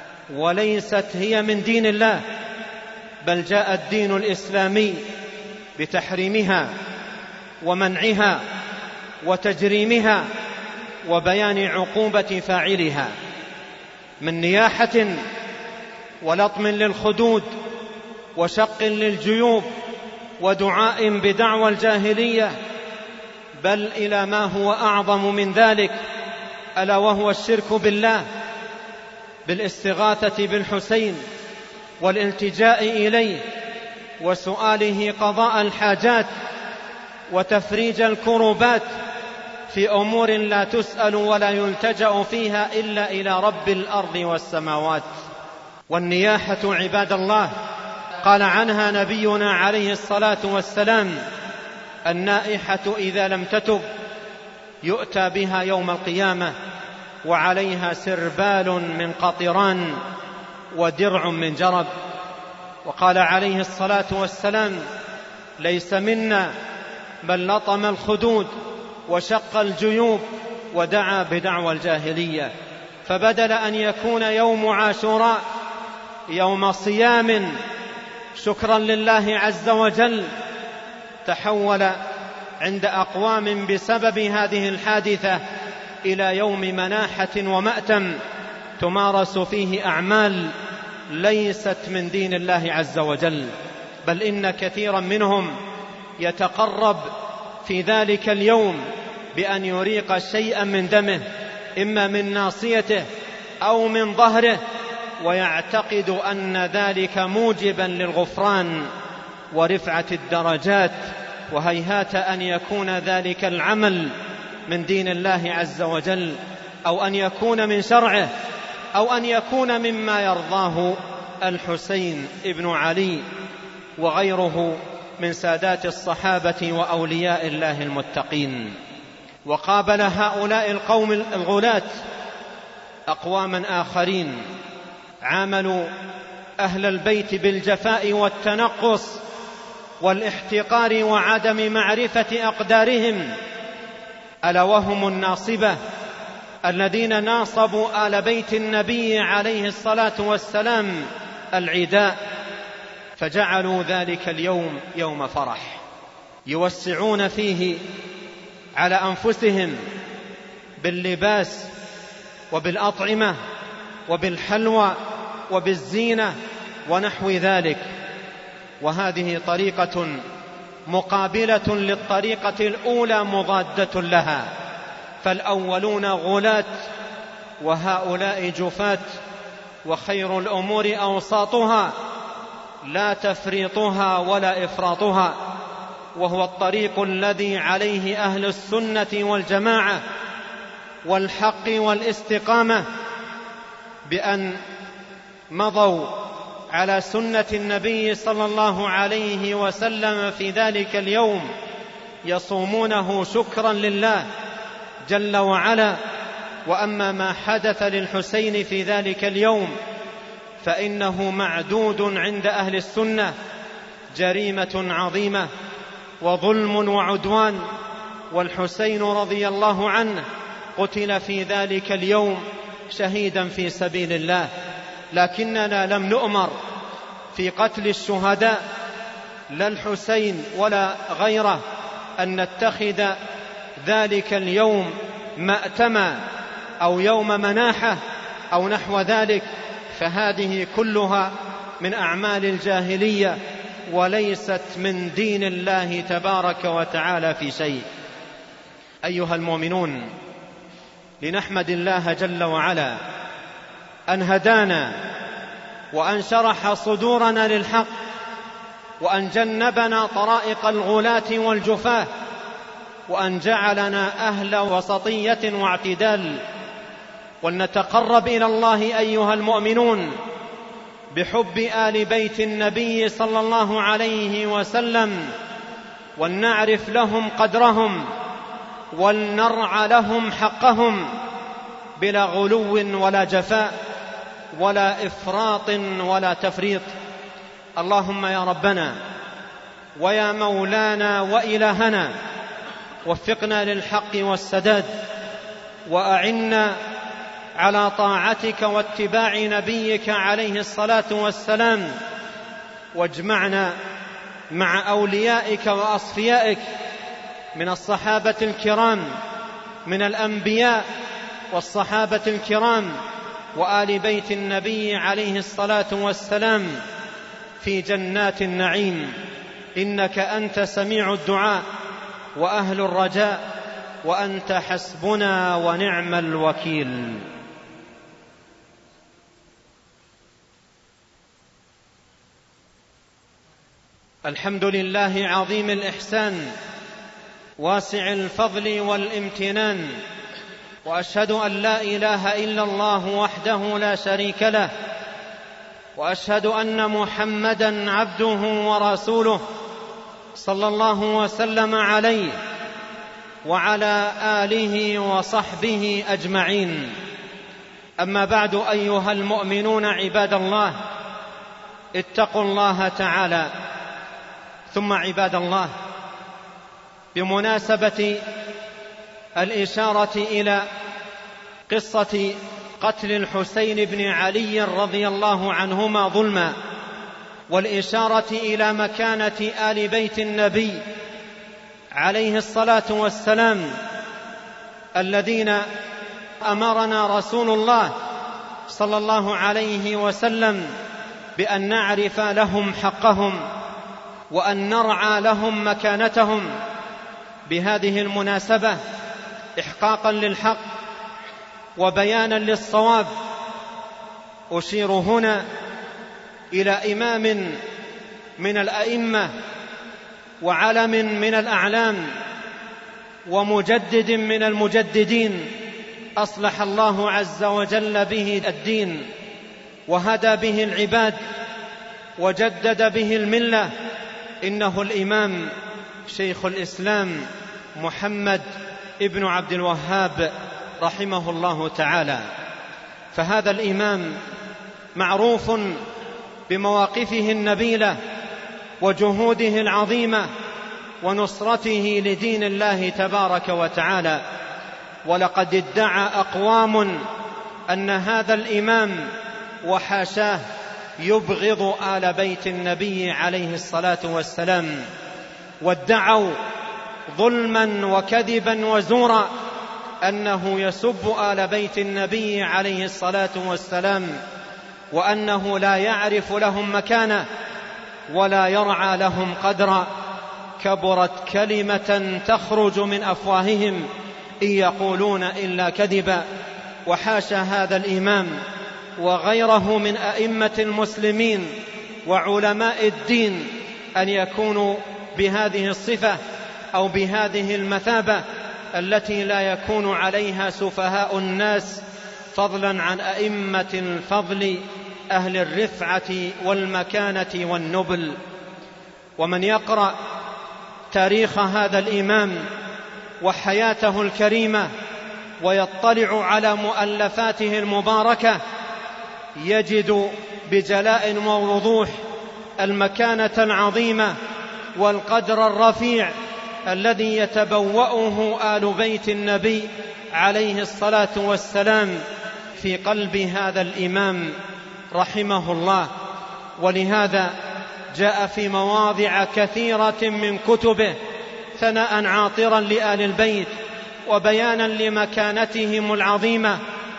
وليست هي من دين الله، بل جاء الدين الإسلامي بتحريمها ومنعها وتجريمها وبيان عقوبة فاعلها، من نياحة ولطم للخدود وشق للجيوب ودعاء بدعوى الجاهلية، بل إلى ما هو أعظم من ذلك، ألا وهو الشرك بالله بالاستغاثة بالحسين والالتجاء إليه وسؤاله قضاء الحاجات وتفريج الكربات في أمور لا تسأل ولا يلتجأ فيها إلا إلى رب الأرض والسماوات. والنياحة عباد الله قال عنها نبينا عليه الصلاة والسلام: النائحة إذا لم تتب يؤتى بها يوم القيامة وعليها سربال من قطران ودرع من جرب. وقال عليه الصلاة والسلام: ليس منا من لطم الخدود وشق الجيوب ودعا بدعوى الجاهلية. فبدل أن يكون يوم عاشوراء يوم صيام شكرا لله عز وجل، تحول عند أقوام بسبب هذه الحادثة إلى يوم مناحة ومأتم تمارس فيه أعمال ليست من دين الله عز وجل، بل إن كثيرا منهم يتقرب في ذلك اليوم بأن يريق شيئا من دمه، إما من ناصيته أو من ظهره، ويعتقد أن ذلك موجبا للغفران ورفعة الدرجات، وهيهات أن يكون ذلك العمل من دين الله عز وجل، أو أن يكون من شرعه، أو أن يكون مما يرضاه الحسين ابن علي وغيره من سادات الصحابة وأولياء الله المتقين. وقابل هؤلاء القوم الغلاة أقواما آخرين عاملوا أهل البيت بالجفاء والتنقص والاحتقار وعدم معرفة أقدارهم، ألا وهم الناصبة الذين ناصبوا آل بيت النبي عليه الصلاة والسلام العداء، فجعلوا ذلك اليوم يوم فرح يوسعون فيه على أنفسهم باللباس وبالأطعمة وبالحلوى وبالزينة ونحو ذلك. وهذه طريقة مقابلة للطريقة الأولى مضادة لها، فالأولون غلاة وهؤلاء جفاة، وخير الأمور أوساطها لا تفريطها ولا إفراطها، وهو الطريق الذي عليه أهل السنة والجماعة والحق والاستقامة، بأن مضوا على سنة النبي صلى الله عليه وسلم في ذلك اليوم، يصومونه شكرا لله جل وعلا. وأما ما حدث للحسين في ذلك اليوم فإنه معدود عند أهل السنة جريمة عظيمة وظلم وعدوان، والحسين رضي الله عنه قتل في ذلك اليوم شهيدا في سبيل الله، لكننا لم نؤمر في قتل الشهداء لا الحسين ولا غيره أن نتخذ ذلك اليوم مأتما أو يوم مناحة أو نحو ذلك، فهذه كلها من أعمال الجاهلية وليست من دين الله تبارك وتعالى في شيء. أيها المؤمنون، لنحمد الله جل وعلا أن هدانا وأن شرح صدورنا للحق وأن جنبنا طرائق الغلاة والجفاة وأن جعلنا أهل وسطية واعتدال. ولنتقرب إلى الله أيها المؤمنون بحب آل بيت النبي صلى الله عليه وسلم، ولنعرف لهم قدرهم ولنرعى لهم حقهم بلا غلو ولا جفاء ولا إفراط ولا تفريط. اللهم يا ربنا ويا مولانا وإلهنا، وفقنا للحق والسداد، وأعنا على طاعتك واتباع نبيك عليه الصلاة والسلام، واجمعنا مع أوليائك وأصفيائك من الصحابة الكرام، من الأنبياء والصحابة الكرام وآل بيت النبي عليه الصلاة والسلام في جنات النعيم، إنك أنت سميع الدعاء وأهل الرجاء، وأنت حسبنا ونعم الوكيل. الحمد لله عظيم الإحسان واسع الفضل والامتنان، وأشهد أن لا إله إلا الله وحده لا شريك له، وأشهد أن محمدًا عبده ورسوله صلى الله وسلم عليه وعلى آله وصحبه أجمعين. أما بعد، أيها المؤمنون عباد الله، اتقوا الله تعالى. ثم عباد الله، بمناسبة الإشارة إلى قصة قتل الحسين بن علي رضي الله عنهما ظلما، والإشارة إلى مكانة آل بيت النبي عليه الصلاة والسلام الذين أمرنا رسول الله صلى الله عليه وسلم بأن نعرف لهم حقهم وأن نرعى لهم مكانتهم. بهذه المناسبة إحقاقا للحق وبيانا للصواب، أشير هنا إلى إمام من الأئمة وعلم من الأعلام ومجدد من المجددين، أصلح الله عز وجل به الدين وهدى به العباد وجدد به الملة. إنه الإمام شيخ الإسلام محمد ابن عبد الوهاب رحمه الله تعالى. فهذا الإمام معروف بمواقفه النبيلة وجهوده العظيمة ونصرته لدين الله تبارك وتعالى. ولقد ادعى أقوام أن هذا الإمام وحاشاه يبغض آل بيت النبي عليه الصلاة والسلام، وادعوا ظلما وكذبا وزورا أنه يسب آل بيت النبي عليه الصلاة والسلام، وأنه لا يعرف لهم مكانة ولا يرعى لهم قدرا. كبرت كلمة تخرج من أفواههم إن يقولون إلا كذبا. وحاشا هذا الإمام وغيره من أئمة المسلمين وعلماء الدين أن يكونوا بهذه الصفة أو بهذه المثابة التي لا يكون عليها سفهاء الناس، فضلا عن أئمة الفضل أهل الرفعة والمكانة والنبل. ومن يقرأ تاريخ هذا الإمام وحياته الكريمة ويطلع على مؤلفاته المباركة يجد بجلاء ووضوح المكانة العظيمة والقدر الرفيع الذي يتبوأه آل بيت النبي عليه الصلاة والسلام في قلب هذا الإمام رحمه الله. ولهذا جاء في مواضع كثيرة من كتبه ثناء عاطرا لآل البيت وبيانا لمكانتهم العظيمة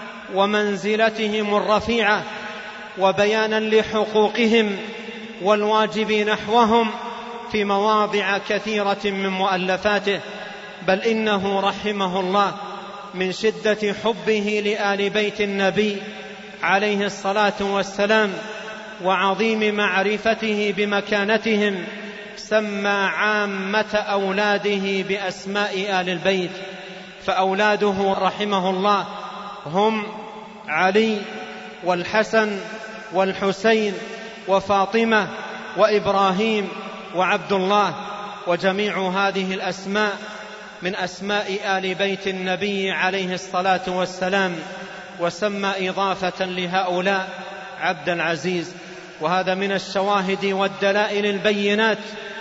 ومنزلتهم الرفيعة وبيانا لحقوقهم والواجب نحوهم في مواضع كثيرة من مؤلفاته. بل إنه رحمه الله من شدة حبه لآل بيت النبي عليه الصلاة والسلام وعظيم معرفته بمكانتهم سمى عامة أولاده بأسماء آل البيت. فأولاده رحمه الله هم علي والحسن والحسين وفاطمة وإبراهيم وعبد الله. وجميع هذه الأسماء من أسماء آل بيت النبي عليه الصلاة والسلام، وسمى إضافة لهؤلاء عبد العزيز. وهذا من الشواهد والدلائل البينات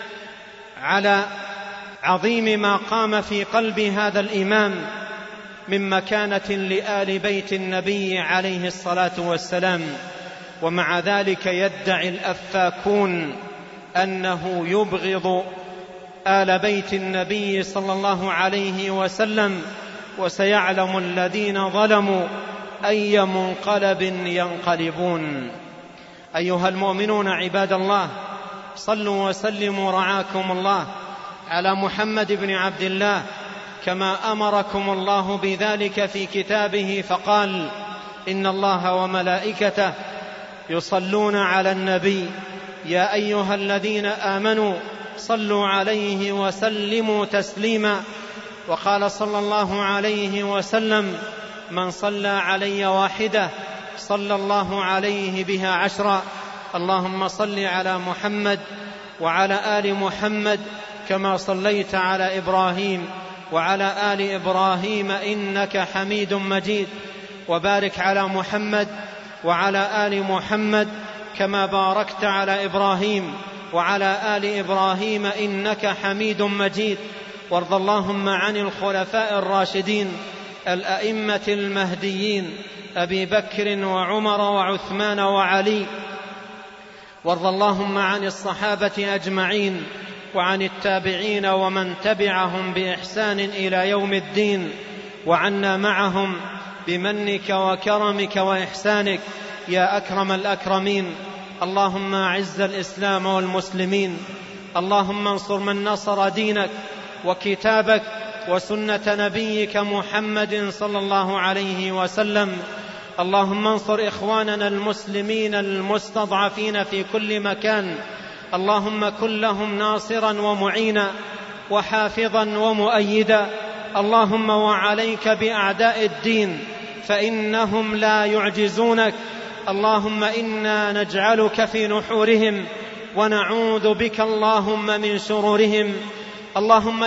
على عظيم ما قام في قلب هذا الإمام من مكانة لآل بيت النبي عليه الصلاة والسلام. ومع ذلك يدعي الأفاكون أنه يبغض آل بيت النبي صلى الله عليه وسلم، وسيعلم الذين ظلموا أي منقلب ينقلبون. أيها المؤمنون عباد الله، صلوا وسلموا رعاكم الله على محمد بن عبد الله كما أمركم الله بذلك في كتابه، فقال: إن الله وملائكته يصلون على النبي يا أيها الذين آمنوا صلوا عليه وسلموا تسليما. وقال صلى الله عليه وسلم: من صلى علي واحدة صلى الله عليه بها 10. اللهم صل على محمد وعلى آل محمد كما صليت على إبراهيم وعلى آل إبراهيم إنك حميد مجيد، وبارك على محمد وعلى آل محمد كما باركت على إبراهيم وعلى آل إبراهيم إنك حميد مجيد. وارض اللهم عن الخلفاء الراشدين الأئمة المهديين أبي بكر وعمر وعثمان وعلي، وارض اللهم عن الصحابة أجمعين وعن التابعين ومن تبعهم بإحسان إلى يوم الدين، وعنا معهم بمنك وكرمك وإحسانك يا أكرم الأكرمين. اللهم أعز الإسلام والمسلمين، اللهم انصر من نصر دينك وكتابك وسنة نبيك محمد صلى الله عليه وسلم. اللهم انصر إخواننا المسلمين المستضعفين في كل مكان، اللهم كن لهم ناصرا ومعينا وحافظا ومؤيدا. اللهم وعليك بأعداء الدين فإنهم لا يعجزونك. اللهم إنا نجعلك في نحورهم ونعوذ بك اللهم من شرورهم. اللهم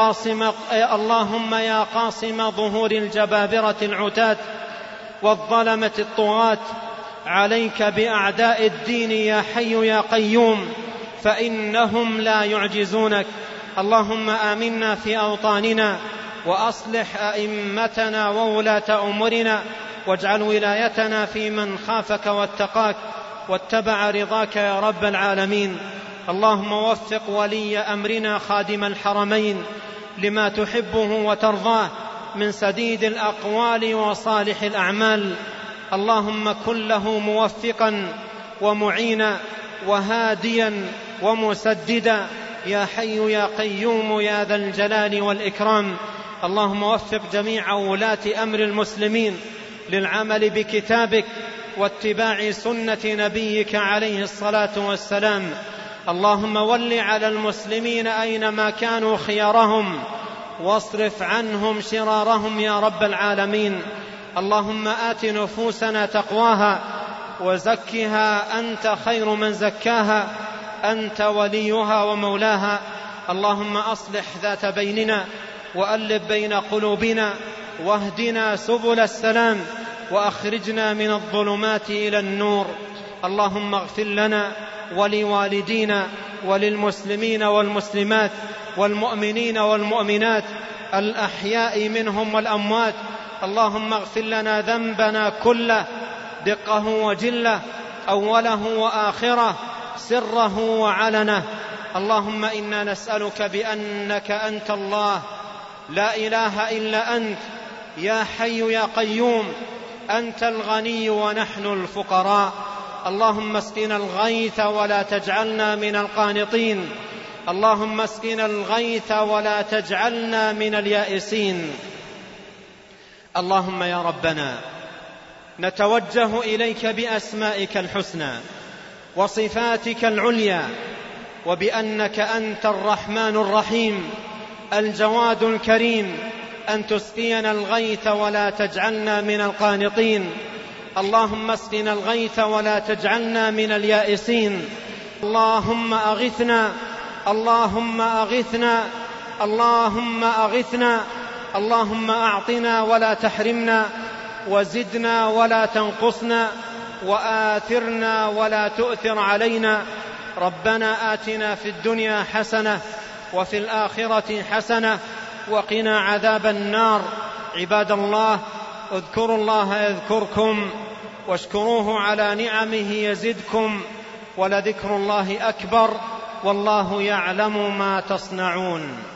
يا قاصم ظهور الجبابرة العتاة والظلمة الطغاة، عليك بأعداء الدين يا حي يا قيوم فإنهم لا يعجزونك. اللهم آمنا في أوطاننا وأصلح أئمتنا وولاة أمورنا، واجعل ولايتنا في من خافك واتقاك واتبع رضاك يا رب العالمين. اللهم وفق ولي أمرنا خادم الحرمين لما تحبه وترضاه من سديد الأقوال وصالح الأعمال. اللهم كن له موفقا ومعينا وهاديا ومسددا يا حي يا قيوم يا ذا الجلال والإكرام. اللهم وفق جميع ولاة أمر المسلمين للعمل بكتابك واتباع سنة نبيك عليه الصلاة والسلام. اللهم ول على المسلمين أينما كانوا خيارهم واصرف عنهم شرارهم يا رب العالمين. اللهم آت نفوسنا تقواها وزكها أنت خير من زكاها، أنت وليها ومولاها. اللهم أصلح ذات بيننا وألف بين قلوبنا واهدنا سبل السلام وأخرجنا من الظلمات إلى النور. اللهم اغفر لنا ولوالدينا وللمسلمين والمسلمات والمؤمنين والمؤمنات الأحياء منهم والأموات. اللهم اغفر لنا ذنبنا كله دقه وجله، أوله وآخره، سره وعلنه. اللهم إنا نسألك بأنك أنت الله لا إله إلا أنت يا حي يا قيوم، أنت الغني ونحن الفقراء. اللهم اسقنا الغيث ولا تجعلنا من القانطين، اللهم اسقنا الغيث ولا تجعلنا من اليائسين. اللهم يا ربنا نتوجه إليك بأسمائك الحسنى وصفاتك العليا، وبأنك أنت الرحمن الرحيم الجواد الكريم، أن تسقينا الغيث ولا تجعلنا من القانطين. اللهم اسقنا الغيث ولا تجعلنا من اليائسين. اللهم أغثنا، اللهم أغثنا، اللهم أغثنا. اللهم أعطنا ولا تحرمنا، وزدنا ولا تنقصنا، وآثرنا ولا تؤثر علينا. ربنا آتنا في الدنيا حسنة وفي الآخرة حسنة وقنا عذاب النار. عباد الله، اذكروا الله يذكركم واشكروه على نعمه يزدكم، ولذكر الله أكبر، والله يعلم ما تصنعون.